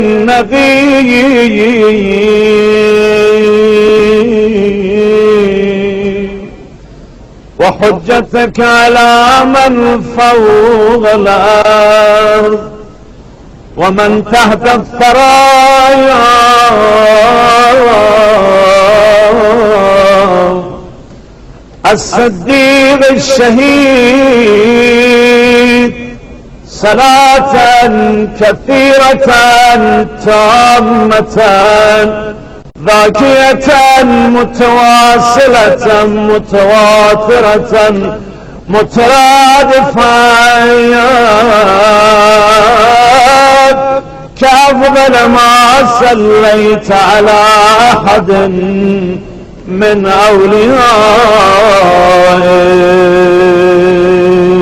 النبي وحجتك على من فوق الأرض ومن تحت الثرايا الصديق الشهيد صلاة كثيرة تامة ذاكية متواصلة متواترة مترادفة كأفضل ما صليت على أحد من أوليائه.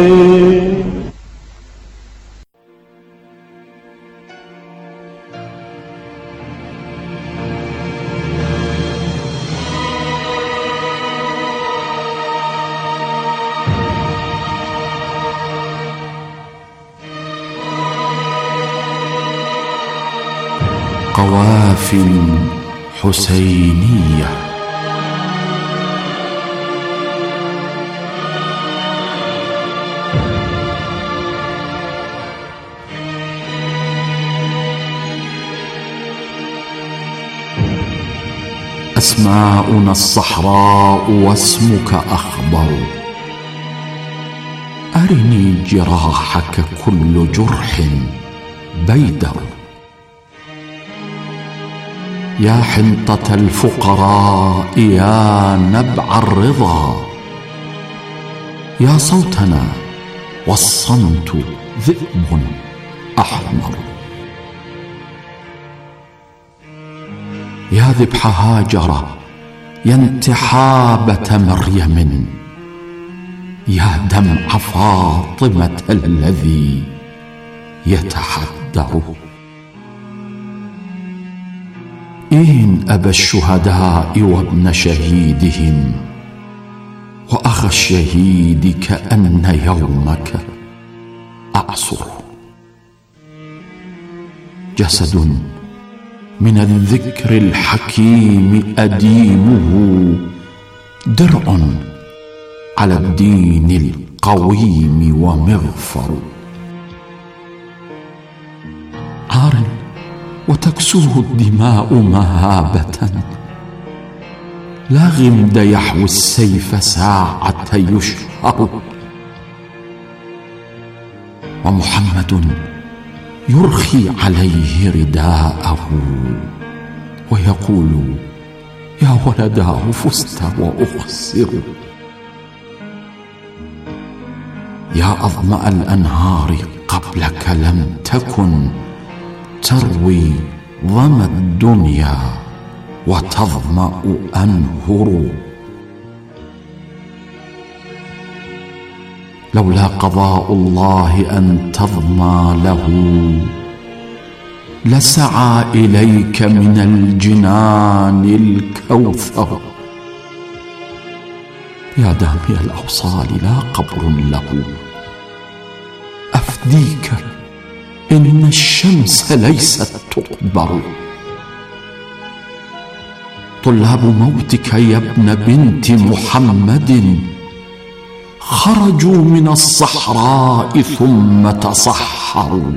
قوافل حسينية. أسماؤنا الصحراء واسمك أخضر، أرني جراحك كل جرح بيدر. يا حنطة الفقراء يا نبع الرضا، يا صوتنا والصمت ذئب أحمر. يا ذبح هاجر يا انتحابة مريم، يا دمع فاطمة الذي يتحدر. إن أبا الشهداء وابن شهيدهم وأخ الشهيد كأن يومك أعصر. جسد من الذكر الحكيم أديمه درع على الدين القويم ومغفر. عار وتكسوه الدماء مهابة، لا غمد يحوي السيف ساعة يشهر. ومحمد يرخي عليه رداءه ويقول يا ولداه فزت وأخسر. يا أظمأ الأنهار قبلك لم تكن تروي ظمأ الدنيا وتظمأ أنهر. لولا قضاء الله أن تظمى له لسعى إليك من الجنان الكوثر. يا دامي الأوصال لا قبر له أفديك إن الشمس ليست تقبر. طلاب موتك يا ابن بنت محمد خرجوا من الصحراء ثم تصحروا.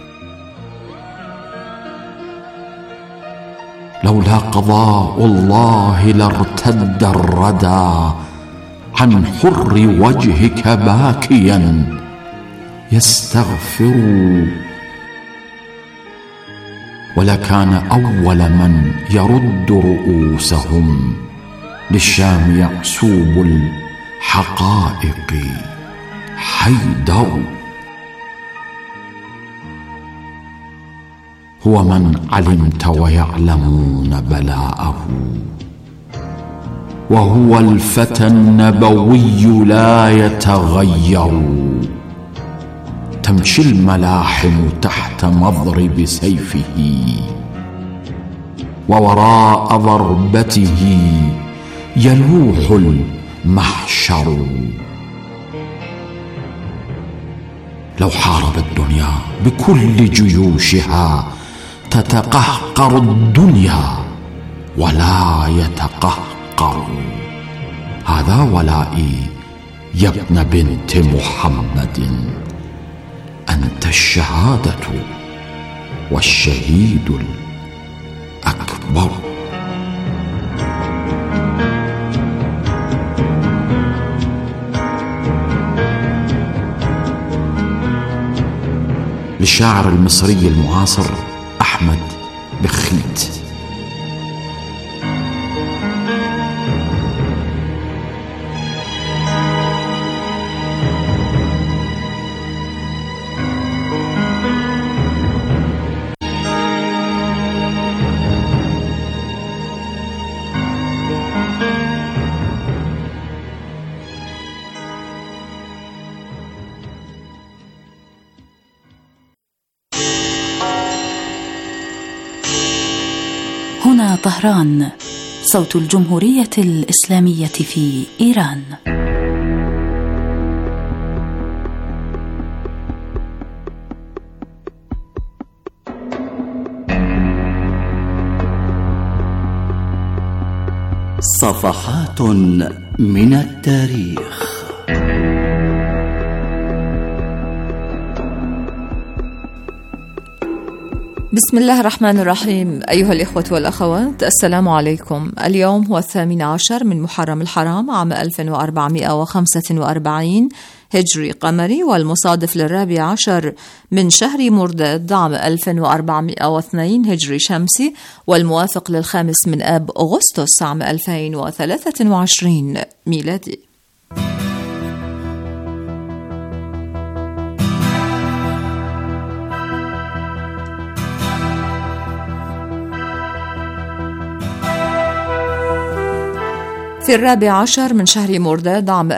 لولا قضاء الله لارتد الردى عن حر وجهك باكيا يستغفر. ولكان أول من يرد رؤوسهم للشام يعسوب الحقائق حيدر. هو من علمت ويعلمون بلاءه، وهو الفتى النبوي لا يتغير. تمشي الملاحم تحت مضرب سيفه، ووراء ضربته يلوح المحشر. لو حارب الدنيا بكل جيوشها تتقهقر الدنيا ولا يتقهقر. هذا ولائي يا ابن بنت محمد، أنت الشهادة والشهيد الأكبر. للشاعر المصري المعاصر أحمد بخيت. هنا طهران، صوت الجمهورية الإسلامية في إيران. صفحات من التاريخ. بسم الله الرحمن الرحيم. أيها الإخوة والأخوات، السلام عليكم. اليوم هو 18 من محرم الحرام عام 1445 هجري قمري، والمصادف ل14 من شهر مرداد عام 1402 هجري شمسي، والموافق ل5 من آب أغسطس عام 2023 ميلادي. في 14 من شهر مرداد عام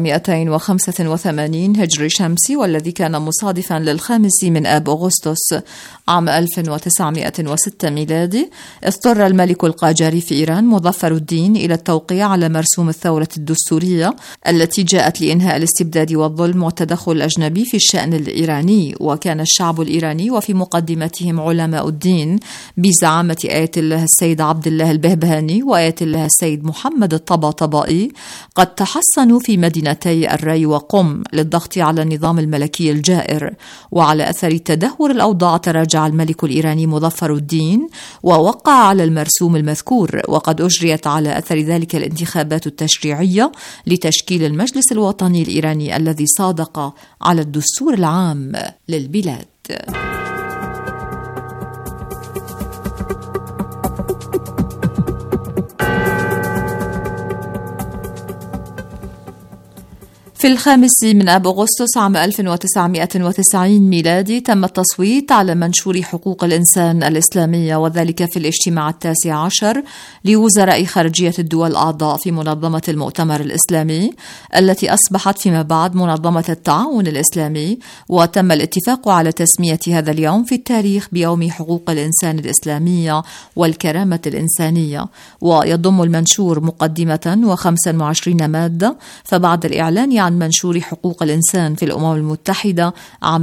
1285 هجري شمسي، والذي كان مصادفا ل5 من آب أغسطس عام 1906 ميلادي، اضطر الملك القاجاري في إيران مظفر الدين إلى التوقيع على مرسوم الثورة الدستورية التي جاءت لإنهاء الاستبداد والظلم والتدخل الأجنبي في الشأن الإيراني. وكان الشعب الإيراني وفي مقدمتهم علماء الدين بزعامة آية الله السيد عبد الله البهبهاني وآية الله السيد محمد الطباطبائي قد تحصنوا في مدينتي الري وقم للضغط على النظام الملكي الجائر. وعلى أثر تدهور الأوضاع تراجع الملك الإيراني مظفر الدين ووقع على المرسوم المذكور، وقد أجريت على أثر ذلك الانتخابات التشريعية لتشكيل المجلس الوطني الإيراني الذي صادق على الدستور العام للبلاد. في 5 من آب أغسطس عام 1990 ميلادي تم التصويت على منشور حقوق الإنسان الإسلامية، وذلك في الاجتماع 19 لوزراء خارجية الدول الأعضاء في منظمة المؤتمر الإسلامي التي أصبحت فيما بعد منظمة التعاون الإسلامي. وتم الاتفاق على تسمية هذا اليوم في التاريخ بيوم حقوق الإنسان الإسلامية والكرامة الإنسانية. ويضم المنشور مقدمة و25 مادة. فبعد الإعلان عن منشور حقوق الإنسان في الأمم المتحدة عام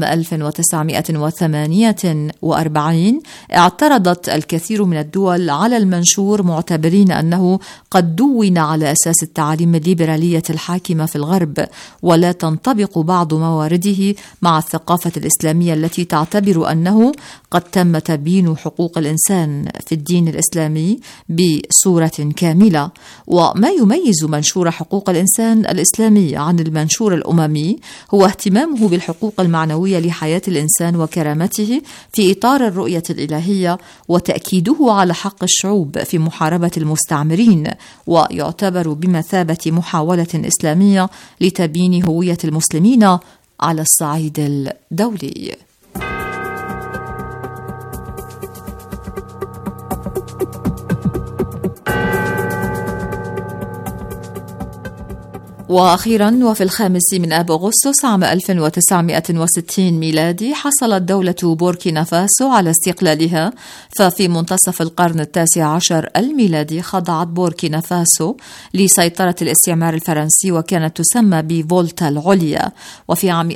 1948 اعترضت الكثير من الدول على المنشور، معتبرين أنه قد دون على أساس التعاليم الليبرالية الحاكمة في الغرب، ولا تنطبق بعض موارده مع الثقافة الإسلامية التي تعتبر أنه قد تم تبيين حقوق الإنسان في الدين الإسلامي بصورة كاملة. وما يميز منشور حقوق الإنسان الإسلامي عن المنشور الأممي هو اهتمامه بالحقوق المعنوية لحياة الإنسان وكرامته في إطار الرؤية الإلهية، وتأكيده على حق الشعوب في محاربة المستعمرين، ويعتبر بمثابة محاولة إسلامية لتبيين هوية المسلمين على الصعيد الدولي. وأخيرا وفي 5 من آب أغسطس عام 1960 ميلادي حصلت دولة بوركينا فاسو على استقلالها. ففي منتصف القرن 19 الميلادي خضعت بوركينا فاسو لسيطرة الاستعمار الفرنسي وكانت تسمى بفولتا العليا. وفي عام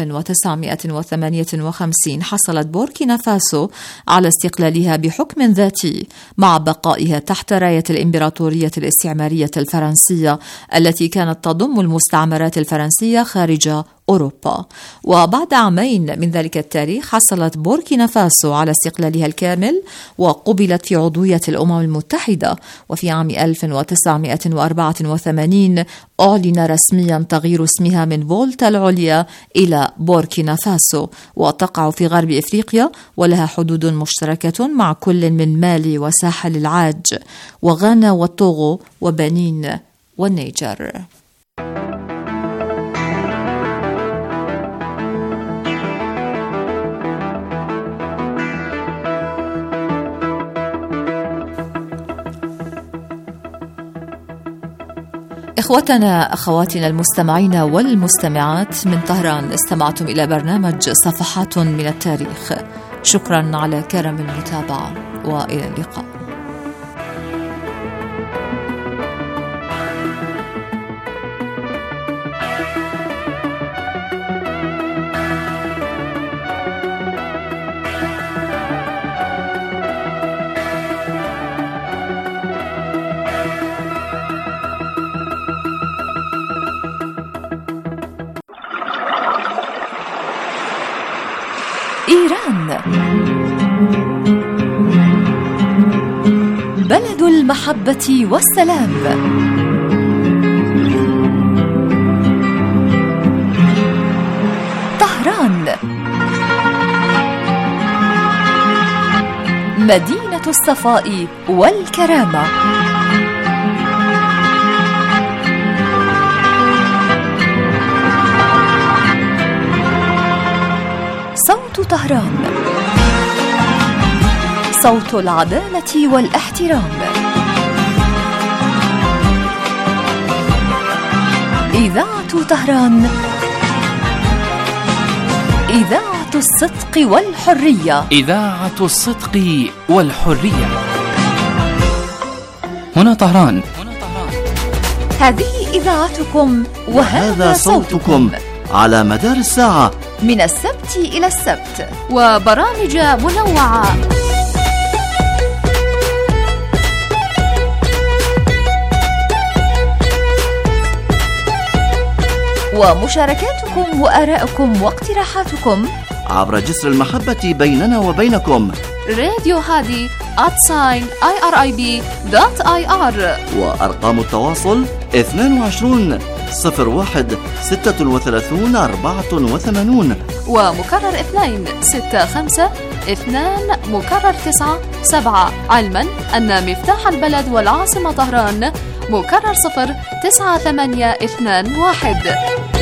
1958 حصلت بوركينا فاسو على استقلالها بحكم ذاتي مع بقائها تحت راية الإمبراطورية الاستعمارية الفرنسية التي كانت تضم المستعمرات الفرنسية خارج أوروبا. وبعد عامين من ذلك التاريخ حصلت بوركينا فاسو على استقلالها الكامل وقبلت في عضوية الأمم المتحدة. وفي عام 1984 أعلن رسميا تغيير اسمها من فولتا العليا إلى بوركينا فاسو، وتقع في غرب إفريقيا ولها حدود مشتركة مع كل من مالي وساحل العاج وغانا والطوغو وبنين والنيجر. إخوتنا أخواتنا المستمعين والمستمعات من طهران، استمعتم إلى برنامج صفحات من التاريخ. شكرا على كرم المتابعة وإلى اللقاء. إيران بلد المحبة والسلام. طهران مدينة الصفاء والكرامة. صوت طهران، صوت العدالة والاحترام. إذاعة طهران، إذاعة الصدق والحرية. إذاعة الصدق والحرية. هنا طهران. هذه إذاعتكم وهذا صوتكم على مدار الساعة من السبت إلى السبت، وبرامج منوعة. ومشاركاتكم وآراءكم واقتراحاتكم عبر جسر المحبة بيننا وبينكم. راديو هادي @irib.ir. وأرقام التواصل 22 01 36 84، ومكرر 2 65 2 مكرر 9 7. علما أن مفتاح البلد والعاصمة طهران مكرر 0 9 8 2 1.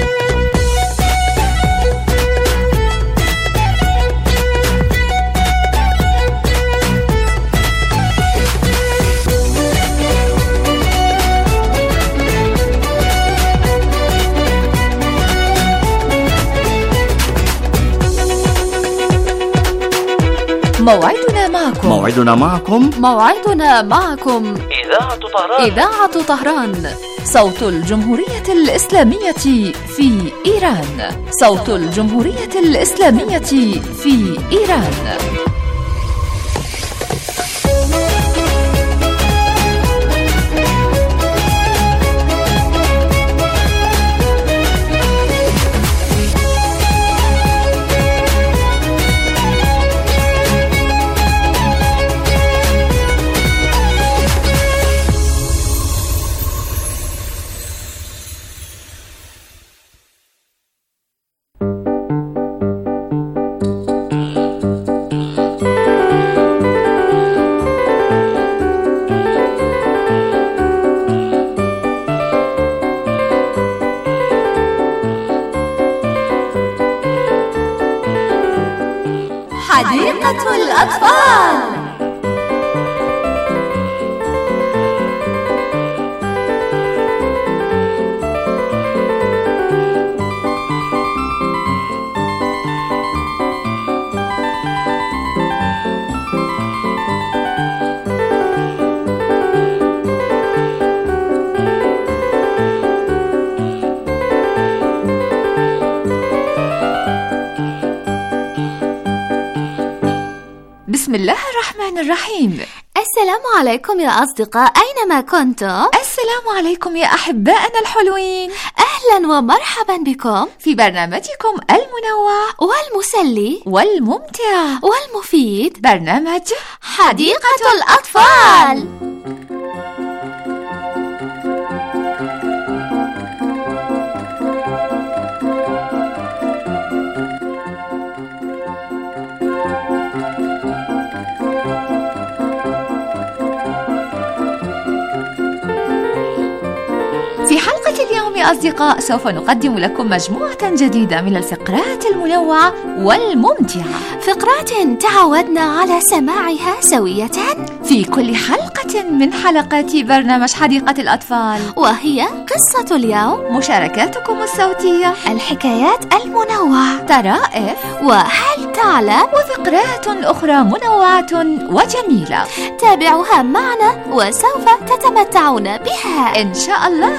موعدنا معكم إذاعة طهران، صوت الجمهورية الإسلامية في إيران. صوت الجمهورية الإسلامية في إيران. حديقة الأطفال. بسم الله الرحمن الرحيم. السلام عليكم يا أصدقاء أينما كنتم. السلام عليكم يا أحبائنا الحلوين. أهلا ومرحبا بكم في برنامجكم المنوع والمسلي والممتع والمفيد، برنامج حديقة الأطفال. في حلقة اليوم يا أصدقاء سوف نقدم لكم مجموعة جديدة من الفقرات المنوعة والممتعة، فقرات تعودنا على سماعها سوية في كل حلقة من حلقات برنامج حديقة الأطفال، وهي قصة اليوم، مشاركاتكم الصوتية، الحكايات المنوعة، طرائف، وهل تعلم، وفقرات أخرى منوعة وجميلة. تابعوها معنا وسوف تتمتعون بها إن شاء الله.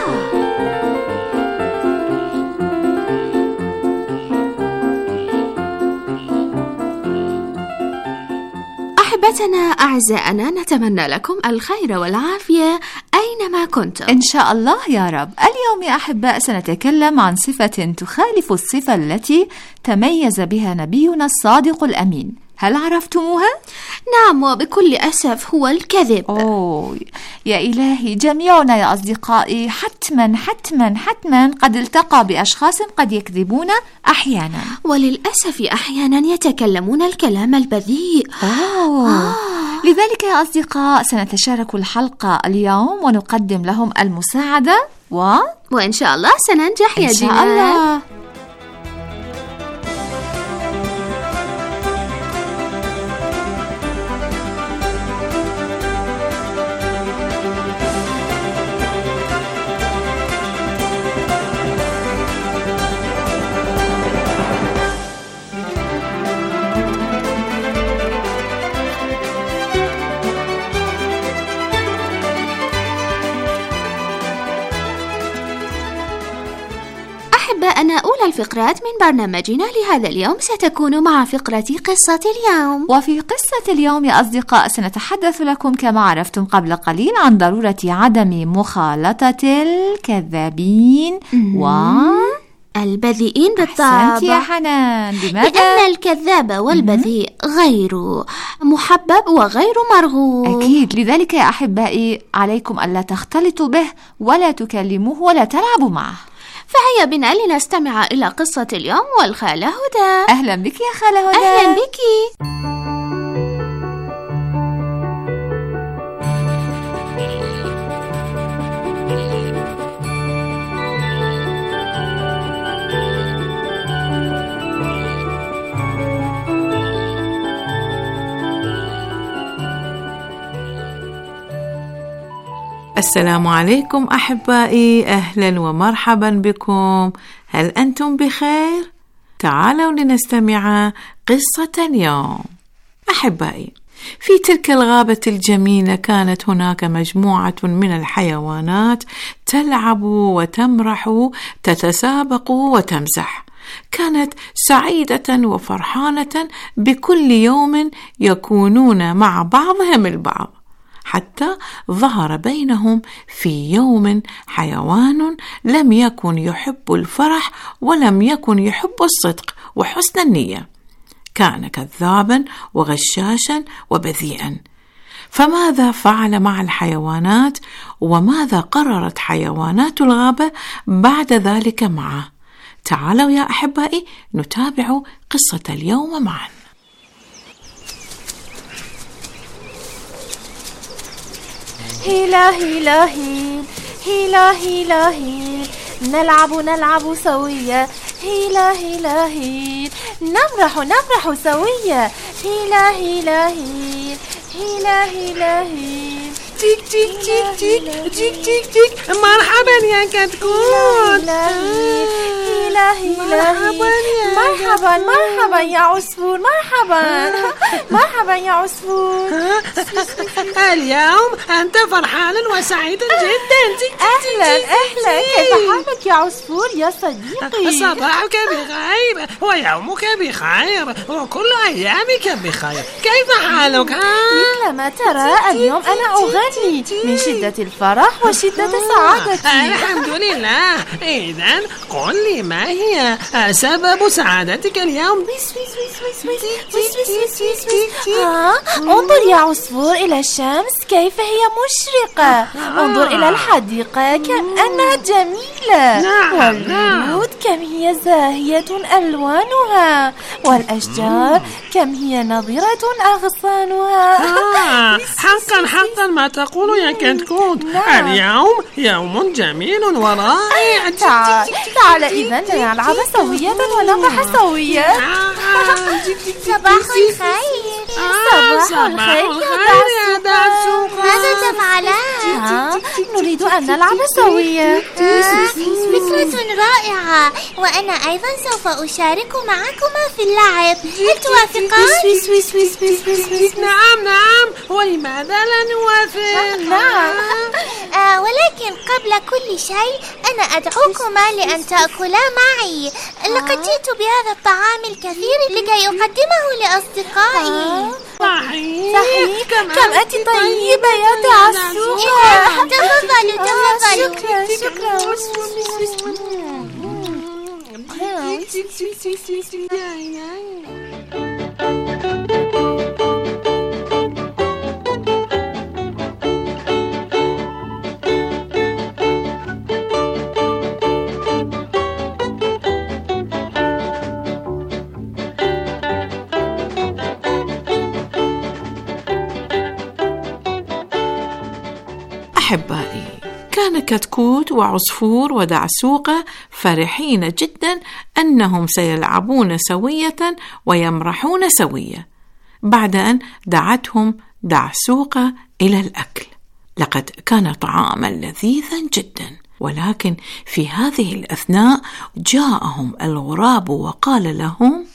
أحبتنا أعزائنا، نتمنى لكم الخير والعافية أينما كنتم إن شاء الله يا رب. اليوم يا أحباء سنتكلم عن صفة تخالف الصفة التي تميز بها نبينا الصادق الأمين. هل عرفتموها؟ نعم، وبكل أسف هو الكذب. أوه يا إلهي، جميعنا يا أصدقائي حتما قد التقى بأشخاص قد يكذبون أحيانا، وللأسف أحيانا يتكلمون الكلام البذيء. لذلك يا أصدقاء سنتشارك الحلقة اليوم ونقدم لهم المساعدة وإن شاء الله سننجح يا إن شاء الله. أحبائنا، أولى الفقرات من برنامجنا لهذا اليوم ستكون مع فقرة قصة اليوم. وفي قصة اليوم يا أصدقاء سنتحدث لكم كما عرفتم قبل قليل عن ضرورة عدم مخالطة الكذابين البذيئين بالطبع. أحسنت يا حنان. لماذا؟ لأن الكذاب والبذيء غير محبب وغير مرغوب. أكيد، لذلك يا أحبائي عليكم ألا تختلطوا به ولا تكلموه ولا تلعبوا معه. فهيا بنا لنستمع إلى قصة اليوم والخالة هدى. أهلا بك يا خالة هدى. أهلا بك. السلام عليكم أحبائي، أهلا ومرحبا بكم. هل أنتم بخير؟ تعالوا لنستمع قصة اليوم. أحبائي، في تلك الغابة الجميلة كانت هناك مجموعة من الحيوانات تلعب وتمرح، تتسابق وتمزح. كانت سعيدة وفرحانة بكل يوم يكونون مع بعضهم البعض، حتى ظهر بينهم في يوم حيوان لم يكن يحب الفرح ولم يكن يحب الصدق وحسن النية. كان كذابا وغشاشا وبذيئا. فماذا فعل مع الحيوانات؟ وماذا قررت حيوانات الغابة بعد ذلك معه؟ تعالوا يا أحبائي نتابع قصة اليوم معا. هيلا هيلا هيل، هيلا هيلا هيل، نلعب سويا. هيلا هيلا هيل، نمرح سويا. هيلا هيلا هيل، هيلا هيلا هيل. تيك تيك تيك تيك تيك تيك تيك. مرحبا يا كتكوت. هيلا هيلا هيل، مرحبا يا عصفور. مرحبا يا عصفور. اليوم أنت فرحان وسعيد جدا. أهلا كيف حالك يا عصفور يا صديقي؟ صباحك بخير ويومك بخير وكل أيامك بخير. كيف حالك؟ مثل ما ترى اليوم أنا أغني من شدة الفرح وشدة سعادتي. الحمد لله. إذن قل لي ما هي سبب سعادتك اليوم؟ انظر يا عصفور إلى الشمس كيف هي مشرقة. انظر إلى الحديقة كأنها جميلة. والورود كم هي زاهية ألوانها. والأشجار كم هي نضرة أغصانها. حقا ما تقول يا كتكوت. اليوم يوم جميل ورائع. تعال إذن لنلعب سوية ونفرح سوية. صباح الخير. صباح الخير يا دعسوقة. ماذا تفعلان؟ نريد أن نلعب سوية. فكرة رائعة، وأنا أيضا سوف أشارك معكما في اللعب. هل توافقان؟ نعم ولماذا لا نوافق؟ نعم. ولكن قبل كل شيء أنا أدعوكما لأن تأكلا معي. لقد جئت بهذا الطعام الكثير لكي أقدمه لأصدقائي. صحيح. كم أنت طيبة يا دعسوقة. تفضلوا. شكرا. أحبائي، كان كتكوت وعصفور ودعسوقة فرحين جدا أنهم سيلعبون سوية ويمرحون سوية بعد أن دعتهم دعسوقة إلى الأكل. لقد كان طعاما لذيذا جدا، ولكن في هذه الأثناء جاءهم الغراب وقال لهم: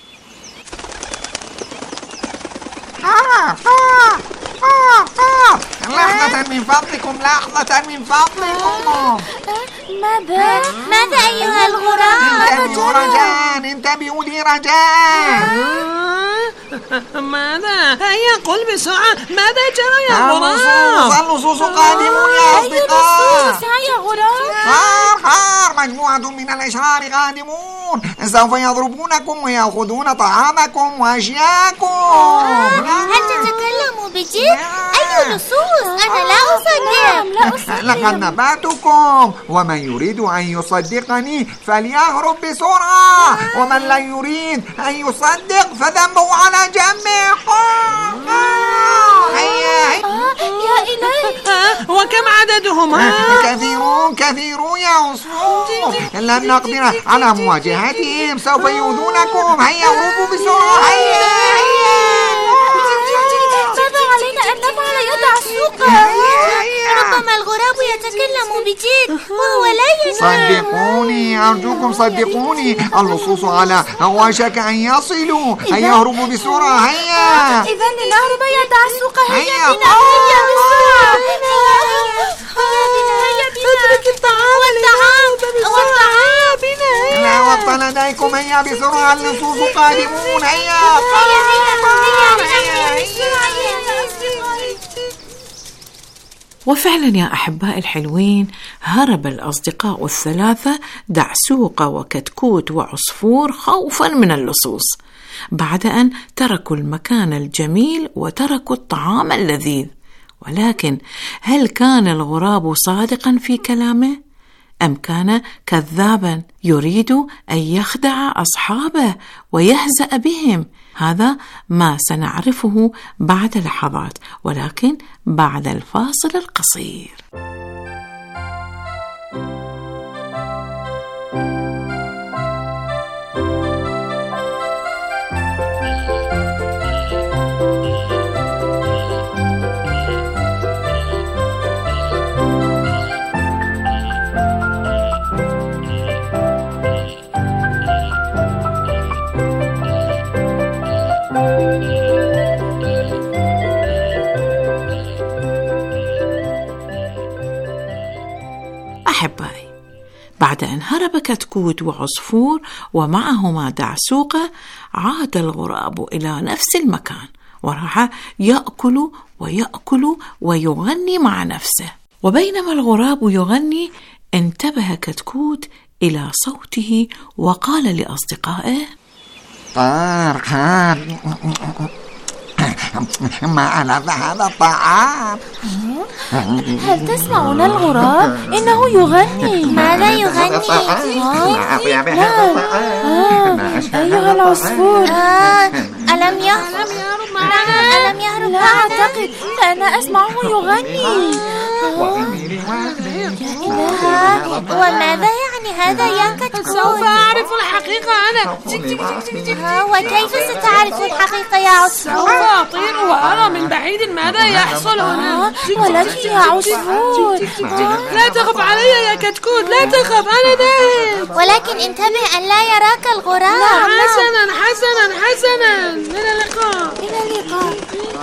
لحظة من فضلكم. ماذا أيها الغراب؟ انتبهوا لي رجاء. ماذا؟ هيا قل بسرعة، ماذا جرى يا غراب؟ اللصوص قادمون يا أصدقاء. يا غراب. خار مجموعة من الأشرار قادمون. سوف يضربونكم ويأخذون طعامكم وأشياءكم. هل تتكلم بجد؟ أي لصوص؟ أنا لا أصدق. لقد نبأتكم، ومن يريد أن يصدقني فليهرب بسرعة، ومن لا يريد أن يصدق فذنبه على جنبه. يا إلهي. وكم عددهم؟ كثيرون يا عصفور. لن نقدر على مواجهتهم، سوف يؤذونكم. هيا هربوا بسرعة. ماذا علينا أن نفعل يا دعسوقة؟ ربما الغراب يتكلم بجد وهو لا يشعر. صدقوني، أرجوكم صدقوني، اللصوص على وشك أن يصلوا. هيا اهربوا بسرعة. هيا إذن لنهرب يا دعسوقة. هيا بنا. اترك الطعام بنا. لا وقت لديكم. هيا بسرعة، اللصوص قادمون. هيا. وفعلا يا أحباء الحلوين، هرب الأصدقاء الثلاثة دعسوقة وكتكوت وعصفور خوفا من اللصوص، بعد أن تركوا المكان الجميل وتركوا الطعام اللذيذ. ولكن هل كان الغراب صادقا في كلامه؟ أم كان كذابا يريد أن يخدع أصحابه ويهزأ بهم؟ هذا ما سنعرفه بعد لحظات، ولكن بعد الفاصل القصير. أحبائي، بعد أن هرب كتكوت وعصفور ومعهما دعسوقة، عاد الغراب إلى نفس المكان وراح يأكل ويأكل ويغني مع نفسه. وبينما الغراب يغني انتبه كتكوت إلى صوته وقال لأصدقائه: ما ألذ هذا الطعام. هل تسمعون الغراب؟ إنه يغني. ماذا يغني؟ أيها العصفور، ألم يهرب؟ لا أعتقد، فأنا أسمعه يغني. وماذا يعني هذا يا كتكوت؟ سوف أعرف الحقيقة أنا. وكيف ستعرف الحقيقة يا عصفور؟ سوف أطير وأرى من بعيد ماذا يحصل هنا. ولكن يا عصفور، لا تخف علي يا كتكوت، لا تخف، أنا ذاهب. ولكن انتبه أن لا يراك الغراب. حسنا حسنا حسنا، إلى اللقاء. إلى اللقاء.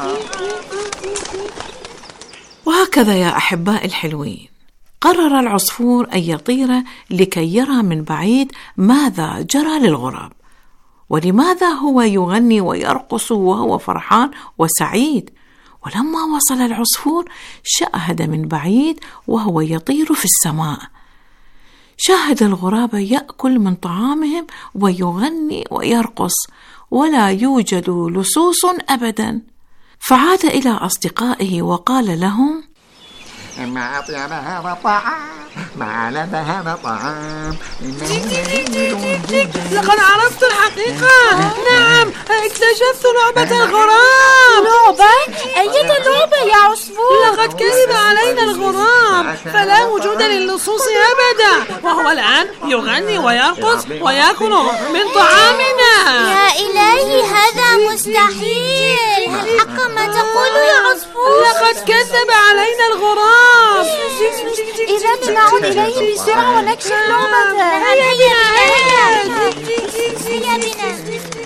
وهكذا يا أحباء الحلوين، قرر العصفور أن يطير لكي يرى من بعيد ماذا جرى للغراب، ولماذا هو يغني ويرقص وهو فرحان وسعيد. ولما وصل العصفور شاهد من بعيد وهو يطير في السماء، شاهد الغراب يأكل من طعامهم ويغني ويرقص، ولا يوجد لصوص أبدا. فعاد إلى أصدقائه وقال لهم: ما أطيب هذا الطعام، ما ألذ هذا الطعام، لقد عرفت الحقيقة. نعم، اكتشفت لعبة الغراب. لعبة؟ أية لعبة يا عصفور؟ لقد كذب علينا الغراب، فلا وجود للصوص أبدا، وهو الآن يغني ويرقص ويأكل من طعامنا. يا إلهي، هذا مستحيل. هل حق ما تقول يا عصفور؟ لقد كذب علينا الغراب. إذا نعود إليه بسرعة ونكشف لعبة. هيا بنا.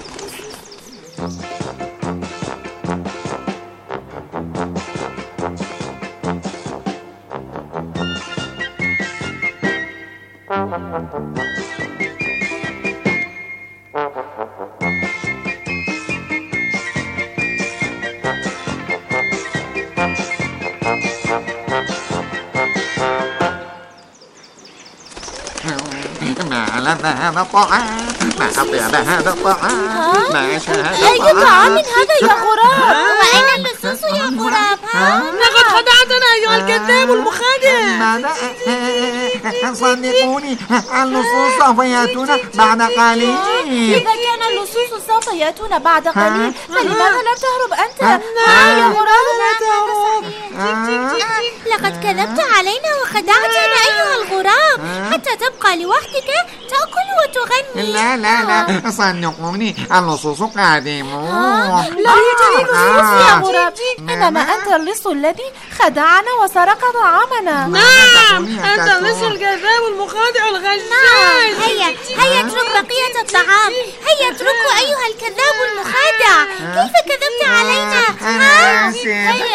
ما ألذ هذا الطعام، ما أطيب هذا الطعام، ما أشهى هذا أي طعام هذا يا غراب؟ وأين اللصوص يا غراب؟ لقد خدعتنا أيها الكذاب المخادع. ماذا؟ صدقوني، اللصوص سوف يأتون بعد قليل. إذا كان اللصوص سوف يأتون بعد قليل، فلماذا لم تهرب أنت؟ يا غراب، لا تهرب. لقد كذبت علينا وخدعتنا أيها الغراب، حتى تبقى لوحدك تأكل وتغني. لا لا لا، صدقوني، اللصوص قادمون. لا يوجد لصوص يا غراب، إنما أنت اللص الذي خدعنا وسرق طعامنا. نعم، أنت اللص الكذاب المخادع الغشاش. هيا اترك بقية الطعام. هيا اتركه أيها الكذاب المخادع. كيف كذبت علينا؟ آسف.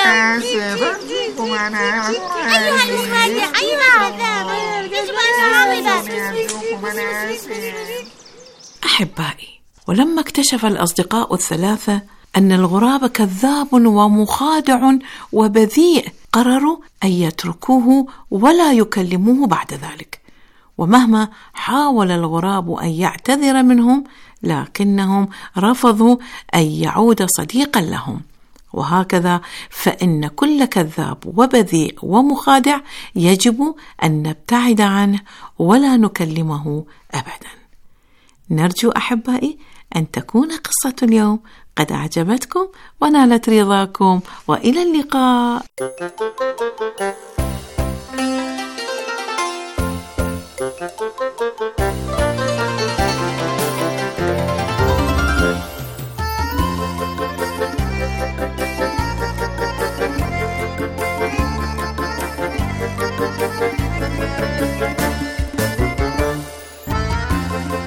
أيها المخادع، أيها الكذاب، يجب أن نعاقبك. أحبائي، ولما اكتشف الأصدقاء الثلاثة أن الغراب كذاب ومخادع وبذيء، قرروا أن يتركوه ولا يكلموه بعد ذلك. ومهما حاول الغراب أن يعتذر منهم، لكنهم رفضوا أن يعود صديقا لهم. وهكذا فإن كل كذاب وبذيء ومخادع يجب أن نبتعد عنه ولا نكلمه أبدا. نرجو أحبائي أن تكون قصة اليوم قد أعجبتكم ونالت رضاكم، وإلى اللقاء.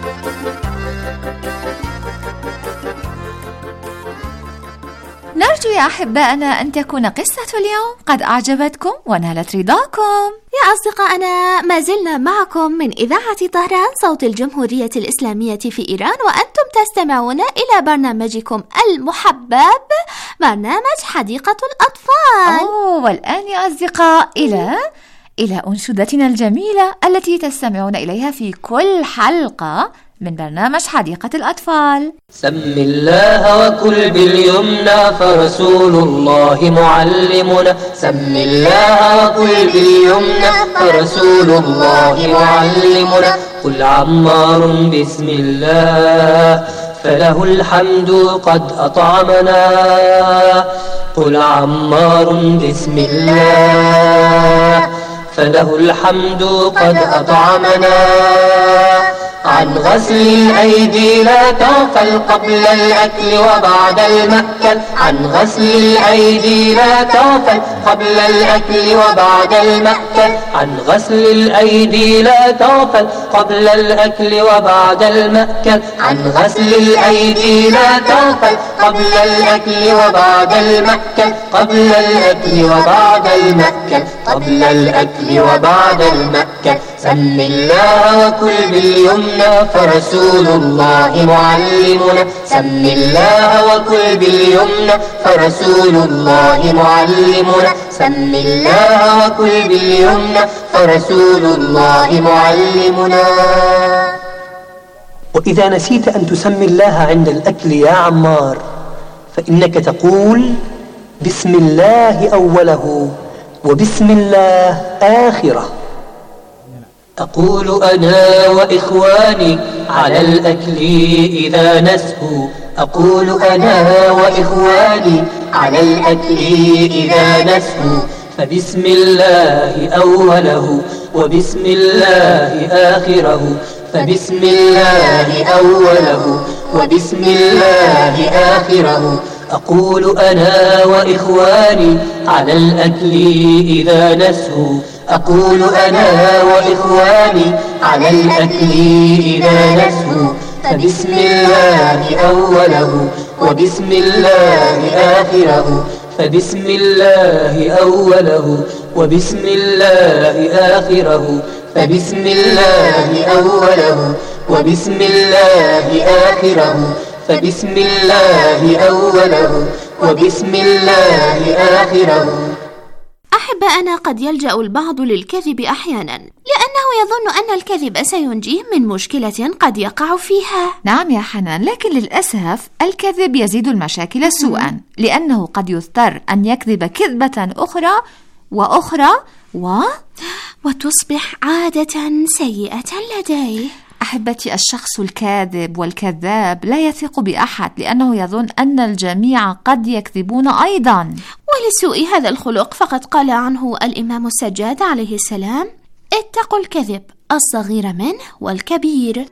نرجو يا أحبائنا أن تكون قصة اليوم قد أعجبتكم ونالت رضاكم. يا أصدقائنا، ما زلنا معكم من إذاعة طهران صوت الجمهورية الإسلامية في إيران، وأنتم تستمعون إلى برنامجكم المحبب، برنامج حديقة الأطفال. والآن يا أصدقاء إلى أنشودتنا الجميلة التي تستمعون إليها في كل حلقة من برنامج حديقة الأطفال. سم الله وكل باليمنى فرسول الله معلمنا. سم الله وكل باليمنى فرسول الله معلمنا. قل عمار بسم الله فله الحمد قد أطعمنا. قل عمار بسم الله فله الحمد قد أطعمنا. عن غسل الأيدي لا تغفل قبل الأكل وبعد المأكل. عن غسل الأيدي لا تغفل قبل الأكل وبعد المأكل. عن غسل الأيدي لا تغفل قبل الأكل وبعد المأكل. عن غسل الأيدي لا تغفل قبل الأكل وبعد المأكل. قبل الأكل وبعد المأكل. قبل الأكل وبعد المأكل. سم الله وكل باليمنى فرسول الله معلمنا. سم الله وكل باليمنى فرسول الله معلمنا. سم الله وكل باليمنى فرسول الله معلمنا. وإذا نسيت أن تسمي الله عند الأكل يا عمار فإنك تقول بسم الله أوله وبسم الله آخره. أقول أنا وإخواني على الأكل إذا نسهوا. أقول أنا وإخواني على الأكل إذا نسهوا. فبسم الله أوله وبسم الله آخره. فبسم الله أوله وبسم الله آخره. أقول أنا وإخواني على الأكل إذا نسهوا. أقول أنا وإخواني على الأكل إذا نسهوا. فبسم الله أوله وبسم الله آخره. فبسم الله أوله وبسم الله آخره. فبسم الله أوله وبسم الله آخره. فبسم الله أوله وبسم الله آخره. أحبائنا، قد يلجأ البعض للكذب أحيانا لأنه يظن أن الكذب سينجيه من مشكلة قد يقع فيها. نعم يا حنان، لكن للأسف الكذب يزيد المشاكل سوءا، لأنه قد يضطر أن يكذب كذبة أخرى وأخرى وتصبح عادة سيئة لديه. أحبتي، الشخص الكاذب والكذاب لا يثق بأحد لأنه يظن أن الجميع قد يكذبون أيضا. ولسوء هذا الخلق فقد قال عنه الإمام السجاد عليه السلام: اتقوا الكذب الصغير منه والكبير.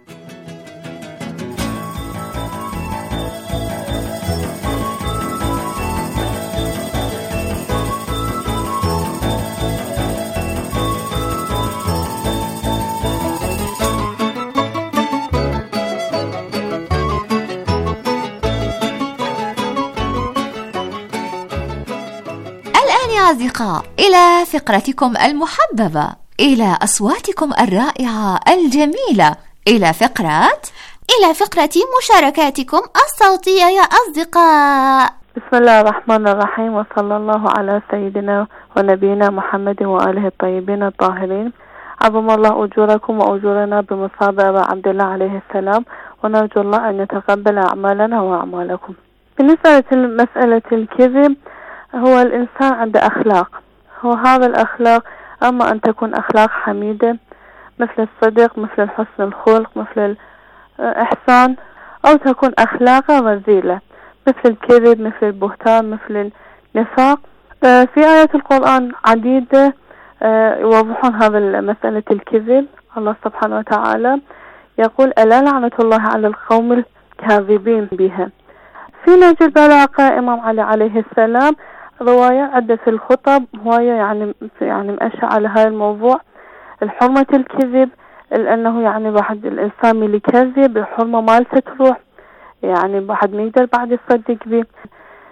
أصدقاء، إلى فقرتكم المحببة، إلى أصواتكم الرائعة الجميلة، إلى فقرة مشاركاتكم الصوتية يا أصدقاء. بسم الله الرحمن الرحيم، وصلى الله على سيدنا ونبينا محمد وآله الطيبين الطاهرين. عظم الله أجوركم وأجورنا بمصاب أبا عبد الله عليه السلام، ونرجو الله أن يتقبل أعمالنا وأعمالكم. بالنسبة لمسألة الكذب، هو الإنسان عنده أخلاق، هو هذا الأخلاق أما أن تكون أخلاق حميدة مثل الصدق، مثل حسن الخلق، مثل الإحسان، أو تكون أخلاق رذيلة مثل الكذب، مثل البهتان، مثل النفاق. في آيات القرآن عديدة يوضحون هذا مسألة الكذب. الله سبحانه وتعالى يقول: ألا لعنة الله على القوم الكاذبين بها. في نهج البلاغة إمام علي عليه السلام رواية عدة في الخطب هواية يعني مأشى على هذا الموضوع، الحرمة الكذب، لأنه يعني بعد الإنسان اللي كذب الحرمة مالته تروح، يعني بعد ما يقدر بعد يصدق به.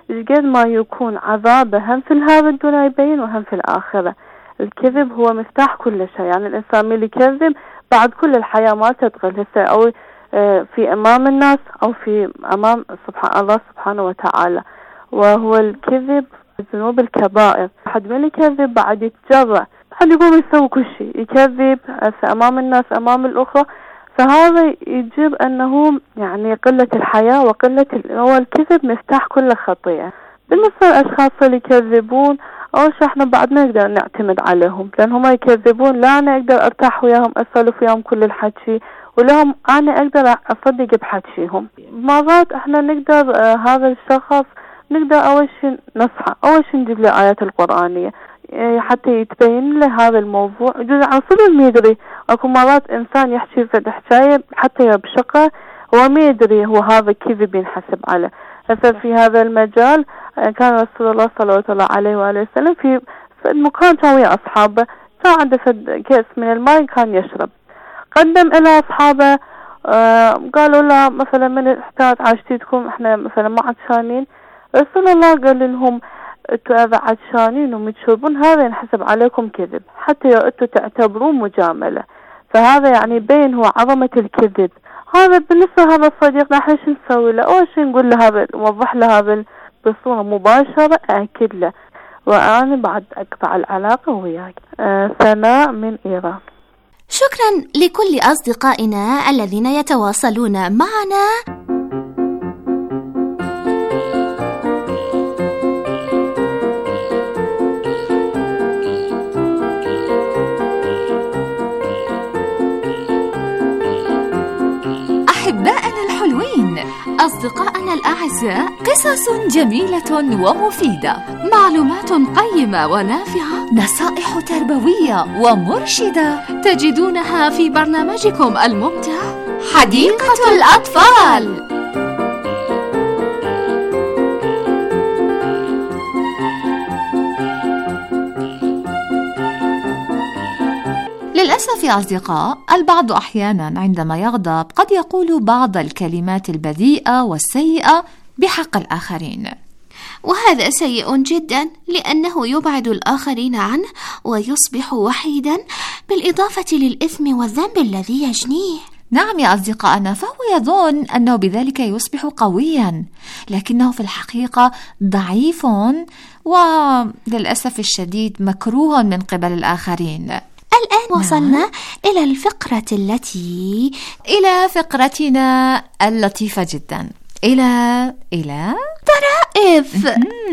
قد ما يكون عذابه هم في هذا الدنيا يبين وهم في الآخرة. الكذب هو مفتاح كل شيء، يعني الإنسان اللي يكذب بعد كل الحياة ما تدخل هسه أو في أمام الناس أو في أمام سبحان الله سبحانه وتعالى. وهو الكذب ذنوب الكبائر. حد من يكذب بعد يتجرأ، بعد يقوم يسوي كل شيء، يكذب في أمام الناس أمام الأخرى، فهذا يجب أنه يعني قلة الحياة وقلة هو الكذب مفتاح كل خطيئة. بالنسبة للأشخاص اللي يكذبون أول شيء احنا بعد ما نقدر نعتمد عليهم، لأن هم يكذبون لا أنا أقدر أرتاح وياهم أسولف وياهم كل الحكي، ولهم أنا أقدر أصدق بحكيهم. مرات احنا نقدر هذا الشخص نقدر أول شيء نصحه، أول شيء نجيب له آيات القرآنية حتى يتبين له هذا الموضوع. يجوز عن صدق ما يدري، أكو مرات إنسان يحكي في حكاية حتى بشقة هو ما يدري هو هذا كذب ينحسب عليه. في هذا المجال كان رسول الله صلى الله عليه وآله وسلم في مكان كان ويا أصحابه، كان عنده كأس من الماء كان يشرب، قدم إلى أصحابه قالوا له مثلا من احتاج عاشتكم احنا مثلا ما عطشانين. رسول الله قال لهم انتوا اذا عطشانين ومتشربون هذا ينحسب عليكم كذب حتى انتوا تعتبروه مجاملة. فهذا يعني بين هو عظمة الكذب. هذا بالنسبة لهذا الصديق نحن شو نسوي له؟ أول شيء نقول له هذا، نوضح له هذا بصورة مباشرة، أكد له وأنا بعد أقطع العلاقة وياك. ثناء من إيران. شكرا لكل أصدقائنا الذين يتواصلون معنا. أحبائنا الحلوين، أصدقائنا الأعزاء، قصص جميلة ومفيدة، معلومات قيمة ونافعة، نصائح تربوية ومرشدة تجدونها في برنامجكم الممتع حديقة الأطفال. للأسف يا أصدقاء، البعض أحيانا عندما يغضب قد يقول بعض الكلمات البذيئة والسيئة بحق الآخرين، وهذا سيء جدا لأنه يبعد الآخرين عنه ويصبح وحيدا، بالإضافة للإثم والذنب الذي يجنيه. نعم يا أصدقائنا، فهو يظن أنه بذلك يصبح قويا، لكنه في الحقيقة ضعيف وللأسف الشديد مكروه من قبل الآخرين. الآن وصلنا إلى فقرتنا اللطيفة جدا، إلى طرائف.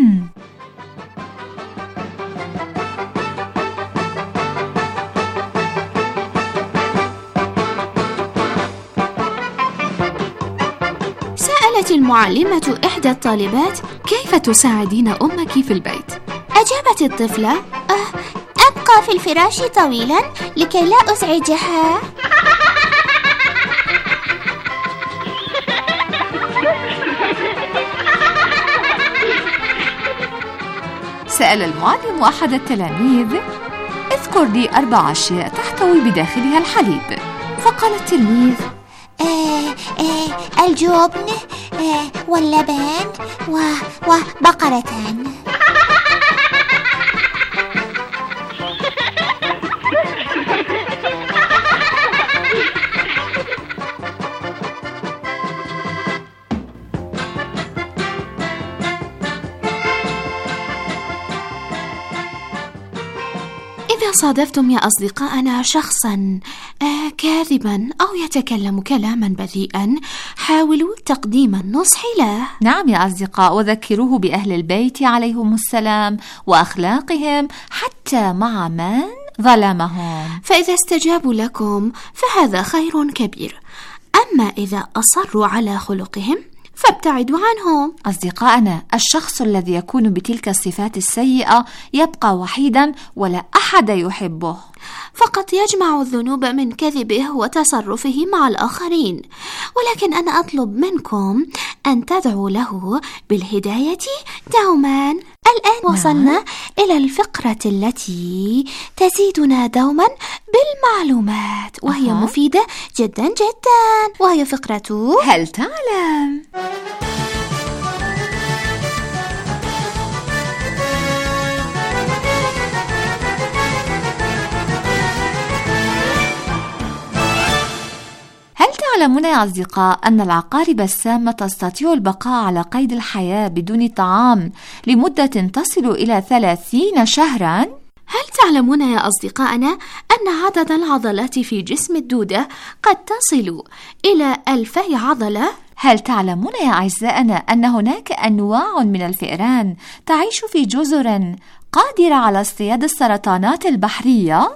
سألت المعلمة إحدى الطالبات: كيف تساعدين أمك في البيت؟ أجابت الطفلة: أبقى في الفراش طويلا لكي لا أزعجها. سأل المعلم أحد التلاميذ: اذكر لي 4 أشياء تحتوي بداخلها الحليب. فقال التلميذ: الجبن واللبن وبقرتان. إذا صادفتم يا أصدقائنا شخصا كاذبا أو يتكلم كلاما بذيئا، حاولوا تقديم النصح له. نعم يا أصدقاء، وذكروه بأهل البيت عليهم السلام وأخلاقهم حتى مع من ظلمهم، فإذا استجابوا لكم فهذا خير كبير. أما إذا أصروا على خلقهم فابتعدوا عنهم. أصدقائنا، الشخص الذي يكون بتلك الصفات السيئة يبقى وحيدا ولا أحد يحبه، فقط يجمع الذنوب من كذبه وتصرفه مع الآخرين. ولكن أنا أطلب منكم أن تدعوا له بالهداية دوما. الآن وصلنا إلى الفقرة التي تزيدنا دوما بالمعلومات، وهي مفيدة جدا جدا، وهي فقرة هل تعلم؟ تعلمون يا أصدقاء أن العقارب السامة تستطيع البقاء على قيد الحياة بدون طعام لمدة تصل إلى 30 شهرا؟ هل تعلمون يا أصدقائنا أن عدد العضلات في جسم الدودة قد تصل إلى 2000 عضلة؟ هل تعلمون يا أعزائنا أن هناك أنواع من الفئران تعيش في جزر قادرة على اصطياد السرطانات البحرية؟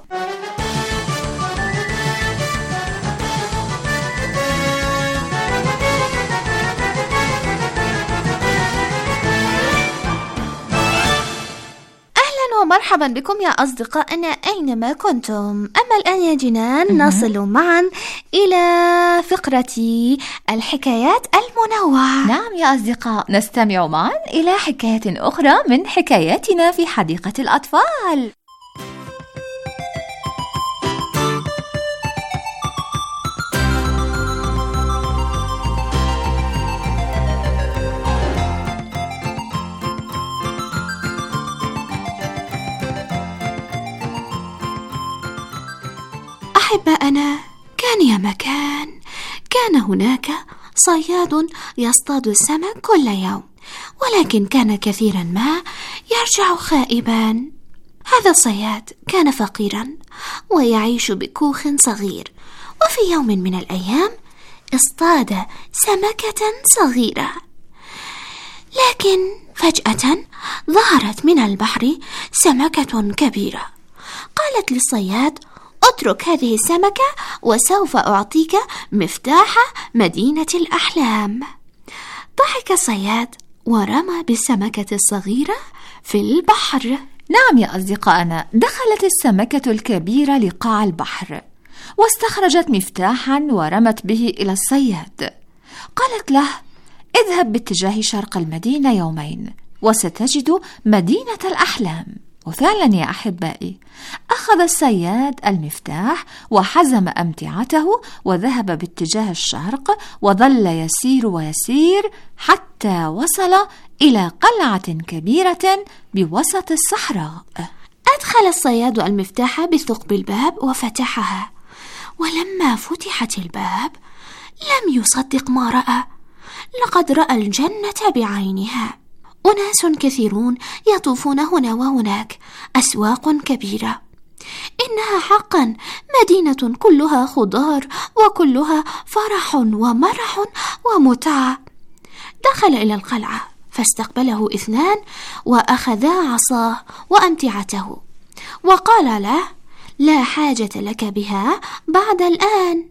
ومرحبا بكم يا أصدقائنا أينما كنتم. أما الآن يا جنان نصل معا إلى فقرة الحكايات المنوعة. نعم يا أصدقاء، نستمع معا إلى حكاية أخرى من حكاياتنا في حديقة الأطفال. أحبائنا، كان يا مكان كان هناك صياد يصطاد السمك كل يوم، ولكن كان كثيرا ما يرجع خائبا. هذا الصياد كان فقيرا ويعيش بكوخ صغير، وفي يوم من الأيام اصطاد سمكة صغيرة، لكن فجأة ظهرت من البحر سمكة كبيرة. قالت للصياد: اترك هذه السمكة وسوف أعطيك مفتاح مدينة الأحلام. ضحك الصياد ورمى بالسمكة الصغيرة في البحر. نعم يا أصدقائنا، دخلت السمكة الكبيرة لقاع البحر واستخرجت مفتاحا ورمت به إلى الصياد. قالت له: اذهب باتجاه شرق المدينة يومين وستجد مدينة الأحلام. وفعلا يا أحبائي، أخذ الصياد المفتاح وحزم أمتعته وذهب باتجاه الشرق، وظل يسير ويسير حتى وصل إلى قلعة كبيرة بوسط الصحراء. أدخل الصياد المفتاح بثقب الباب وفتحها، ولما فتحت الباب لم يصدق ما رأى. لقد رأى الجنة بعينها، أناس كثيرون يطوفون هنا وهناك، أسواق كبيرة. إنها حقا مدينة كلها خضار وكلها فرح ومرح ومتعة. دخل إلى القلعة فاستقبله اثنان وأخذا عصاه وأمتعته، وقال له: لا حاجة لك بها بعد الآن.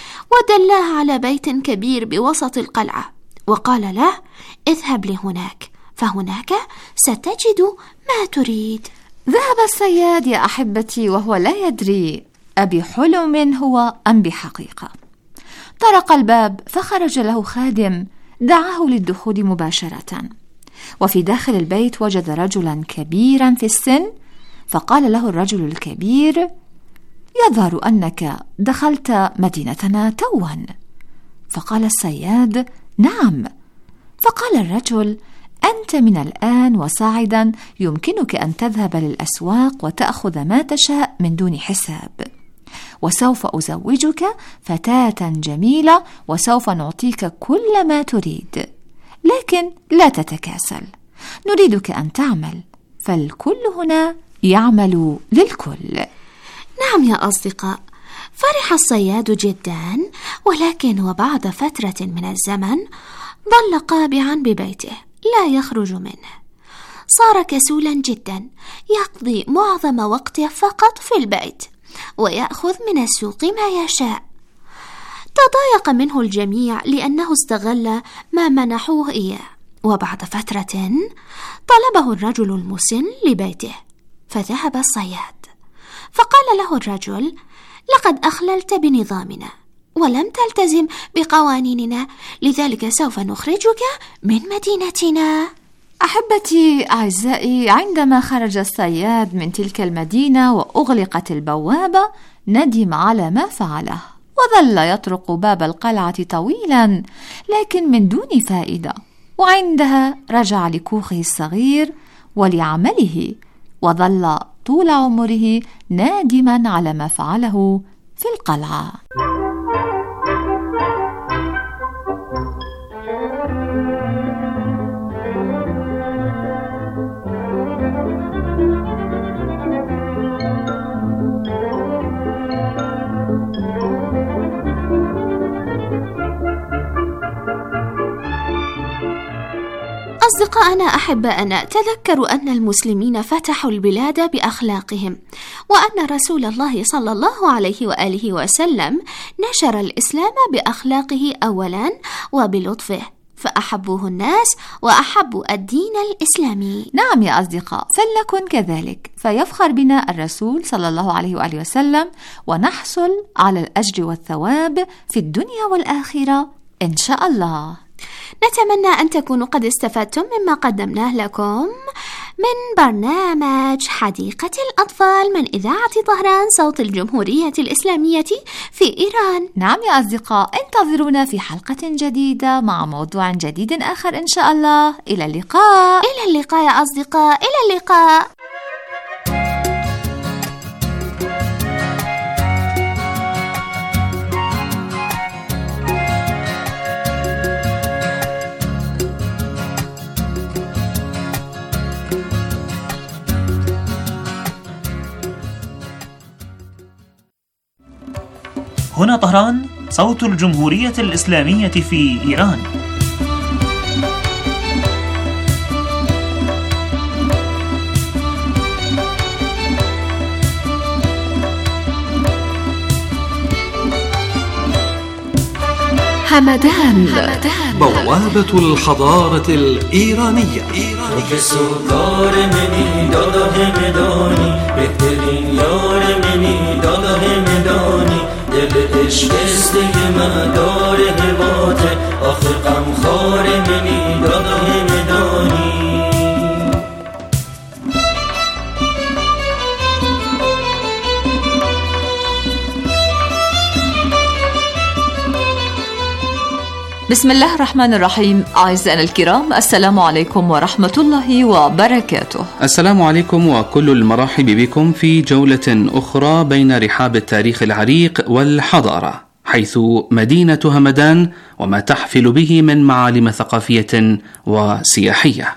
ودلاه على بيت كبير بوسط القلعة وقال له: اذهب لهناك فهناك ستجد ما تريد. ذهب الصياد يا أحبتي وهو لا يدري أبحلم هو أم بحقيقة. طرق الباب فخرج له خادم دعاه للدخول مباشرة، وفي داخل البيت وجد رجلا كبيرا في السن، فقال له الرجل الكبير: يظهر أنك دخلت مدينتنا توا. فقال الصياد: نعم. فقال الرجل: أنت من الآن وصاعدا يمكنك أن تذهب للأسواق وتأخذ ما تشاء من دون حساب، وسوف أزوجك فتاة جميلة وسوف نعطيك كل ما تريد، لكن لا تتكاسل، نريدك أن تعمل، فالكل هنا يعمل للكل. نعم يا أصدقاء، فرح الصياد جدا، ولكن وبعد فترة من الزمن ظل قابعا ببيته لا يخرج منه. صار كسولا جدا، يقضي معظم وقته فقط في البيت ويأخذ من السوق ما يشاء. تضايق منه الجميع لأنه استغل ما منحوه إياه. وبعد فترة طلبه الرجل المسن لبيته، فذهب الصياد فقال له الرجل: لقد أخللت بنظامنا ولم تلتزم بقوانيننا، لذلك سوف نخرجك من مدينتنا. أحبتي أعزائي، عندما خرج الصياد من تلك المدينة وأغلقت البوابة ندم على ما فعله، وظل يطرق باب القلعة طويلا لكن من دون فائدة. وعندها رجع لكوخه الصغير ولعمله، وظل طول عمره نادما على ما فعله في القلعة. أصدقائنا أحبائنا، تذكروا أن المسلمين فتحوا البلاد بأخلاقهم، وأن رسول الله صلى الله عليه وآله وسلم نشر الإسلام بأخلاقه أولا وبلطفه، فأحبوه الناس وأحبوا الدين الإسلامي. نعم يا أصدقاء، فلنكن كذلك، فيفخر بنا الرسول صلى الله عليه وآله وسلم، ونحصل على الأجر والثواب في الدنيا والآخرة إن شاء الله. نتمنى أن تكونوا قد استفدتم مما قدمناه لكم من برنامج حديقة الأطفال من إذاعة طهران صوت الجمهورية الإسلامية في إيران. نعم يا أصدقاء، انتظرونا في حلقة جديدة مع موضوع جديد آخر إن شاء الله. إلى اللقاء. إلى اللقاء يا أصدقاء، إلى اللقاء. هنا طهران صوت الجمهورية الإسلامية في إيران. همدان، بوابة الحضارة الإيرانية. دل عشق استگه مدار حباته آخر غمخوار منی دادا همدانی. بسم الله الرحمن الرحيم. أعزائنا الكرام، السلام عليكم ورحمة الله وبركاته. السلام عليكم وكل المرحب بكم في جولة أخرى بين رحاب التاريخ العريق والحضارة، حيث مدينة همدان وما تحفل به من معالم ثقافية وسياحية.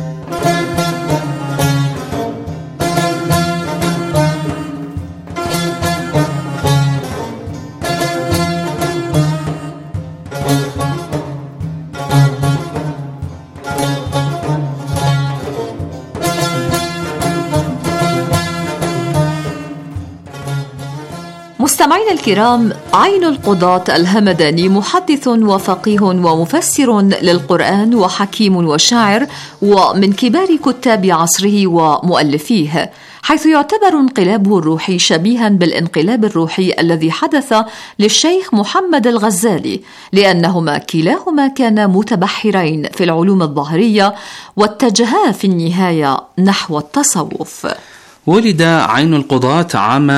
مستمعينا الكرام، عين القضاة الهمداني محدث وفقيه ومفسر للقرآن وحكيم وشاعر، ومن كبار كتاب عصره ومؤلفيه، حيث يعتبر انقلابه الروحي شبيها بالانقلاب الروحي الذي حدث للشيخ محمد الغزالي، لأنهما كلاهما كانا متبحرين في العلوم الظاهرية واتجها في النهاية نحو التصوف. ولد عين القضاة عام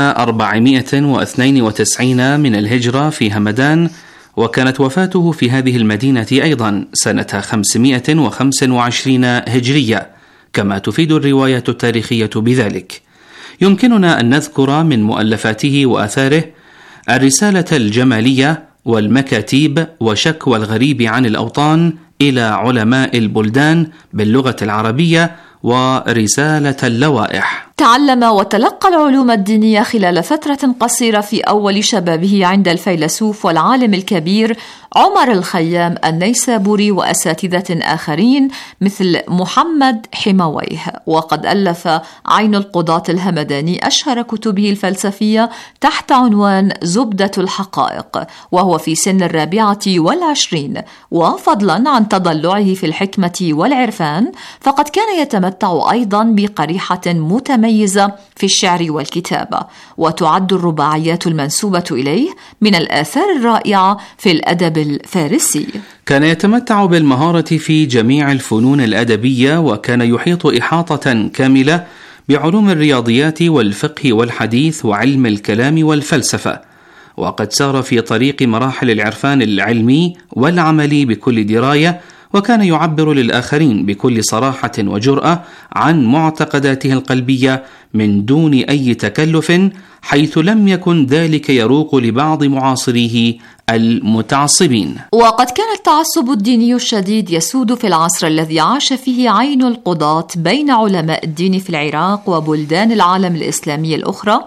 492 من الهجرة في همدان، وكانت وفاته في هذه المدينة أيضا سنة 525 هجرية، كما تفيد الرواية التاريخية بذلك. يمكننا أن نذكر من مؤلفاته وآثاره الرسالة الجمالية والمكاتيب وشكوى الغريب عن الأوطان إلى علماء البلدان باللغة العربية ورسالة اللوائح. تعلم وتلقى العلوم الدينية خلال فترة قصيرة في أول شبابه عند الفيلسوف والعالم الكبير عمر الخيام النيسابوري وأساتذة آخرين مثل محمد حمويه. وقد ألف عين القضاة الهمداني أشهر كتبه الفلسفية تحت عنوان زبدة الحقائق، وهو في سن 24، وفضلا عن تضلعه في الحكمة والعرفان فقد كان يتمتع أيضا بقريحة متميزة في الشعر والكتابة، وتعد الرباعيات المنسوبة إليه من الآثار الرائعة في الأدب الفارسي. كان يتمتع بالمهارة في جميع الفنون الأدبية، وكان يحيط إحاطة كاملة بعلوم الرياضيات والفقه والحديث وعلم الكلام والفلسفة، وقد سار في طريق مراحل العرفان العلمي والعملي بكل دراية، وكان يعبر للآخرين بكل صراحة وجرأة عن معتقداته القلبية من دون أي تكلف، حيث لم يكن ذلك يروق لبعض معاصريه المتعصبين. وقد كان التعصب الديني الشديد يسود في العصر الذي عاش فيه عين القضاة بين علماء الدين في العراق وبلدان العالم الإسلامي الأخرى،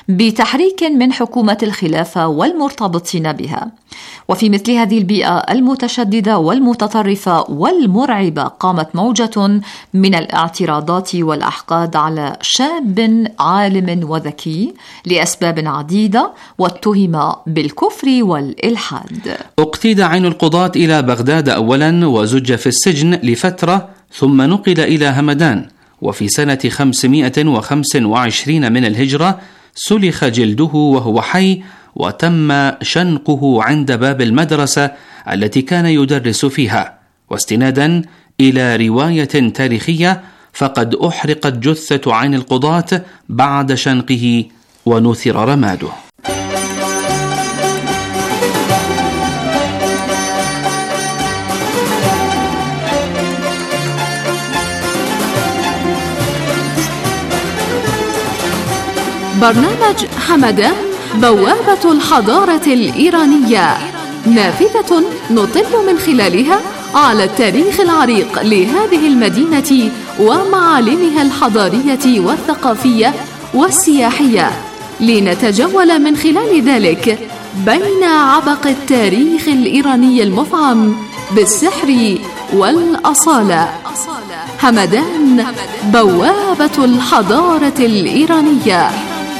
بتحريك من حكومة الخلافة والمرتبطين بها. وفي مثل هذه البيئة المتشددة والمتطرفة والمرعبة قامت موجة من الاعتراضات والأحقاد على شاب عالم وذكي لأسباب عديدة، واتهم بالكفر والإلحاد. اقتيد عين القضاة إلى بغداد أولا وزج في السجن لفترة، ثم نقل إلى همدان، وفي سنة 525 من الهجرة سلخ جلده وهو حي، وتم شنقه عند باب المدرسة التي كان يدرس فيها. واستنادا إلى رواية تاريخية فقد أحرقت جثة عين القضاة بعد شنقه ونثر رماده. برنامج همدان بوابة الحضارة الإيرانية، نافذة نطل من خلالها على التاريخ العريق لهذه المدينة ومعالمها الحضارية والثقافية والسياحية، لنتجول من خلال ذلك بين عبق التاريخ الإيراني المفعم بالسحر والأصالة. همدان بوابة الحضارة الإيرانية.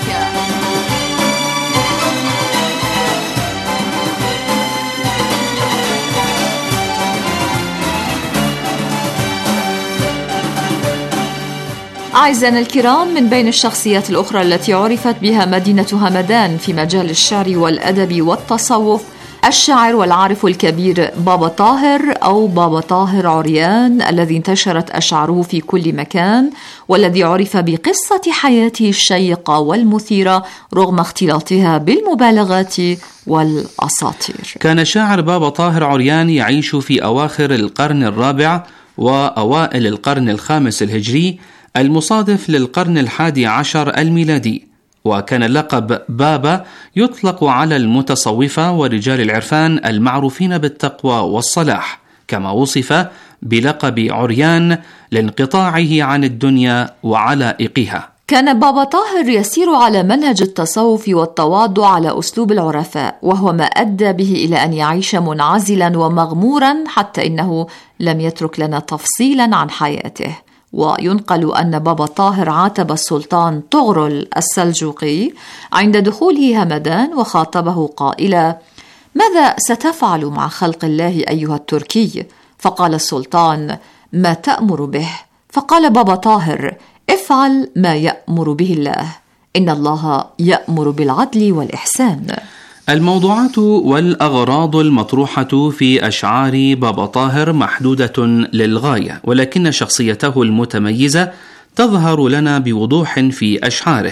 أعزائنا الكرام، من بين الشخصيات الأخرى التي عرفت بها مدينة همدان في مجال الشعر والأدب والتصوف الشاعر والعارف الكبير بابا طاهر أو بابا طاهر عريان، الذي انتشرت أشعاره في كل مكان، والذي عرف بقصة حياته الشيقة والمثيرة رغم اختلاطها بالمبالغات والأساطير. كان شاعر بابا طاهر عريان يعيش في أواخر القرن الرابع وأوائل القرن الخامس الهجري، المصادف للقرن 11 الميلادي. وكان اللقب بابا يطلق على المتصوفة ورجال العرفان المعروفين بالتقوى والصلاح، كما وصف بلقب عريان لانقطاعه عن الدنيا وعلائقها. كان بابا طاهر يسير على منهج التصوف والتواضع على أسلوب العرفاء، وهو ما أدى به إلى أن يعيش منعزلا ومغمورا، حتى إنه لم يترك لنا تفصيلا عن حياته. وينقل أن بابا طاهر عاتب السلطان طغرل السلجوقي عند دخوله همدان وخاطبه قائلا: ماذا ستفعل مع خلق الله أيها التركي؟ فقال السلطان: ما تأمر به؟ فقال بابا طاهر: افعل ما يأمر به الله، إن الله يأمر بالعدل والإحسان. الموضوعات والأغراض المطروحة في أشعار بابا طاهر محدودة للغاية، ولكن شخصيته المتميزة تظهر لنا بوضوح في أشعاره.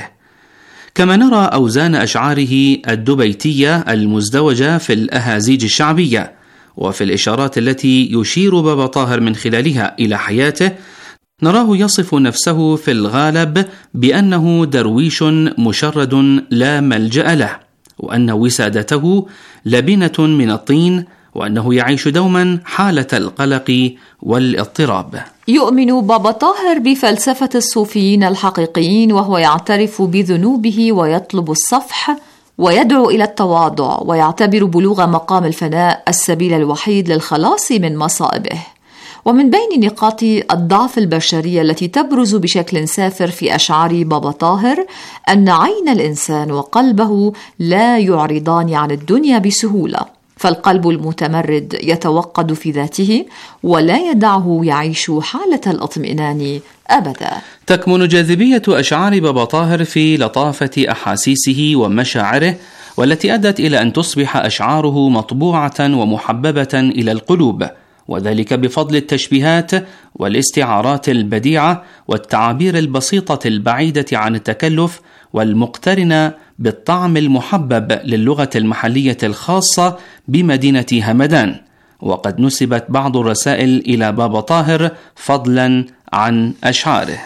كما نرى أوزان أشعاره الدبيتية المزدوجة في الأهازيج الشعبية، وفي الإشارات التي يشير بابا طاهر من خلالها إلى حياته نراه يصف نفسه في الغالب بأنه درويش مشرد لا ملجأ له، وأن وسادته لبنة من الطين، وأنه يعيش دوما حالة القلق والاضطراب. يؤمن بابا طاهر بفلسفة الصوفيين الحقيقيين، وهو يعترف بذنوبه ويطلب الصفح ويدعو إلى التواضع، ويعتبر بلوغ مقام الفناء السبيل الوحيد للخلاص من مصائبه. ومن بين نقاط الضعف البشرية التي تبرز بشكل سافر في أشعار بابا طاهر أن عين الإنسان وقلبه لا يعرضان عن الدنيا بسهولة، فالقلب المتمرد يتوقد في ذاته ولا يدعه يعيش حالة الاطمئنان أبدا. تكمن جاذبية أشعار بابا طاهر في لطافة أحاسيسه ومشاعره، والتي أدت إلى أن تصبح أشعاره مطبوعة ومحببة إلى القلوب، وذلك بفضل التشبيهات والاستعارات البديعة والتعابير البسيطة البعيدة عن التكلف والمقترنة بالطعم المحبب للغة المحلية الخاصة بمدينة همدان. وقد نسبت بعض الرسائل إلى بابا طاهر فضلا عن أشعاره.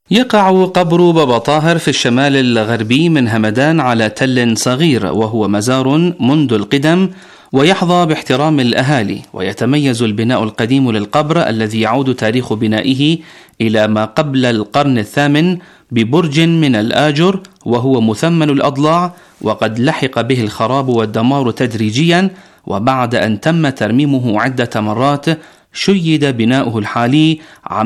يقع قبر بابا طاهر في الشمال الغربي من همدان على تل صغير، وهو مزار منذ القدم ويحظى باحترام الأهالي، ويتميز البناء القديم للقبر الذي يعود تاريخ بنائه إلى ما قبل القرن الثامن ببرج من الآجر وهو مثمن الأضلاع، وقد لحق به الخراب والدمار تدريجيا، وبعد أن تم ترميمه عدة مرات شيد بناؤه الحالي عام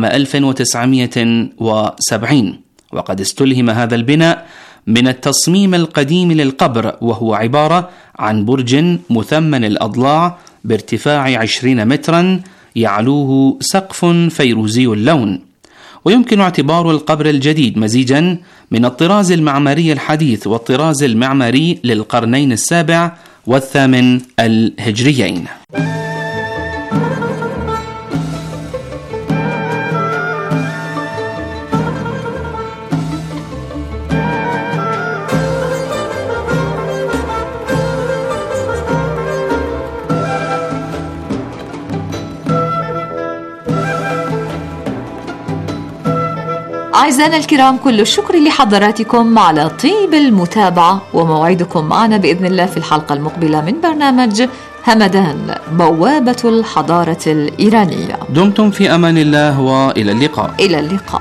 1970. وقد استلهم هذا البناء من التصميم القديم للقبر، وهو عبارة عن برج مثمن الأضلاع بارتفاع 20 مترا يعلوه سقف فيروزي اللون. ويمكن اعتبار القبر الجديد مزيجا من الطراز المعماري الحديث والطراز المعماري للقرنين السابع والثامن الهجريين. أعزائنا الكرام، كل الشكر لحضراتكم على طيب المتابعة، وموعدكم معنا بإذن الله في الحلقة المقبلة من برنامج همدان، بوابة الحضارة الإيرانية. دمتم في أمان الله، وإلى اللقاء. إلى اللقاء.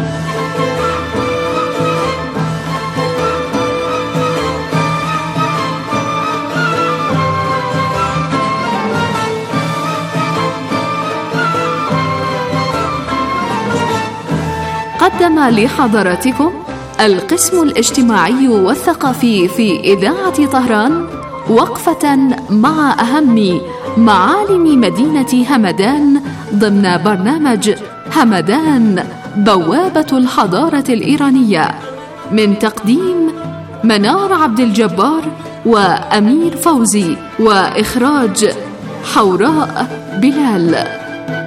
قدم لحضراتكم القسم الاجتماعي والثقافي في إذاعة طهران وقفة مع أهم معالم مدينة همدان ضمن برنامج همدان، بوابة الحضارة الإيرانية، من تقديم منار عبد الجبار وأمير فوزي، وإخراج حوراء بلال.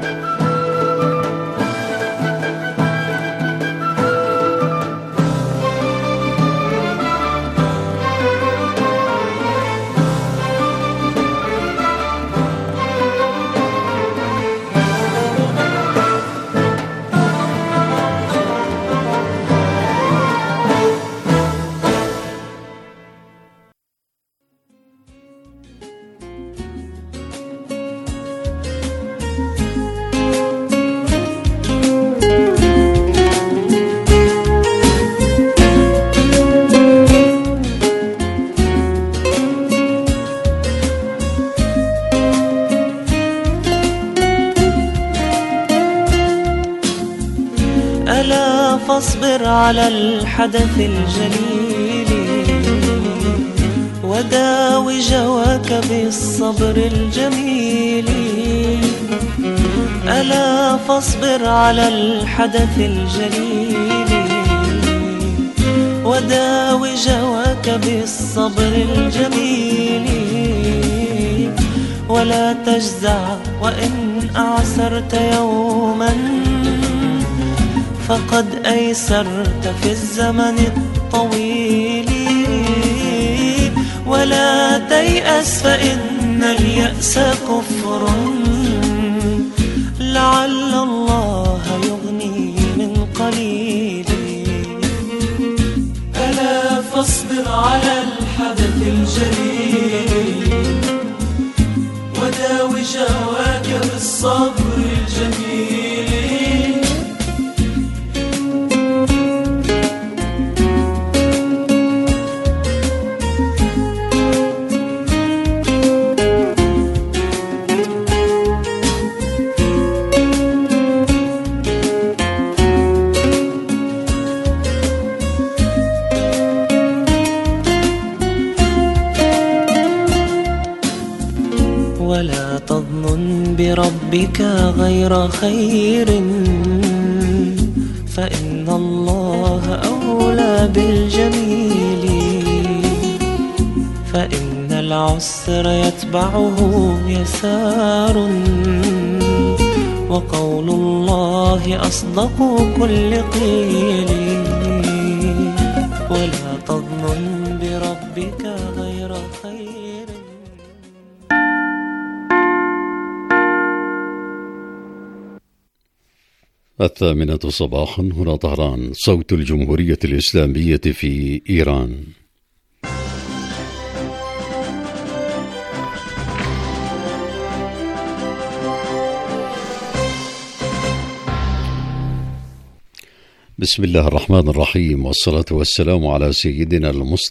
ألا فاصبر على الحدث الجليل، وداوي جواك بالصبر الجميل. ألا فاصبر على الحدث الجليل، وداوي جواك بالصبر الجميل. ولا تجزع وإن أعسرت يوما، فقد أيسرت في الزمن الطويل. ولا تيأس فإن اليأس كفر، لعل الله يغني من قليل. ألا فاصبر على الحدث الجليل، وداوي جواك بالصبر الجميل. ولا تظنن بربك غير خير، فإن الله أولى بالجميل. فإن العسر يتبعه يسار، وقول الله أصدق كل قيل. ولا تظنن بربك غير خير. الثامنة صباحا، هنا طهران، صوت الجمهورية الإسلامية في إيران. بسم الله الرحمن الرحيم، والصلاة والسلام على سيدنا المصطفى